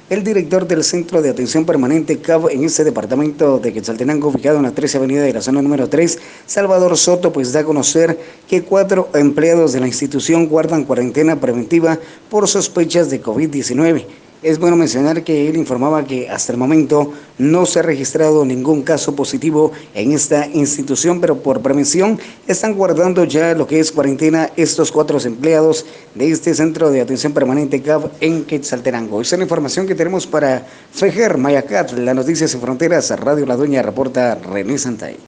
El director del Centro de Atención Permanente CAP en este departamento de Quetzaltenango, ubicado en la 13 Avenida de la zona número 3, Salvador Soto, pues da a conocer que 4 empleados de la institución guardan cuarentena preventiva por sospechas de COVID-19. Es bueno mencionar que él informaba que hasta el momento no se ha registrado ningún caso positivo en esta institución, pero por prevención están guardando ya lo que es cuarentena estos 4 empleados de este Centro de Atención Permanente CAP en Quetzaltenango. Esa es la información que tenemos para FEJER Mayacat, las noticias en fronteras, Radio La Dueña, reporta René Santay.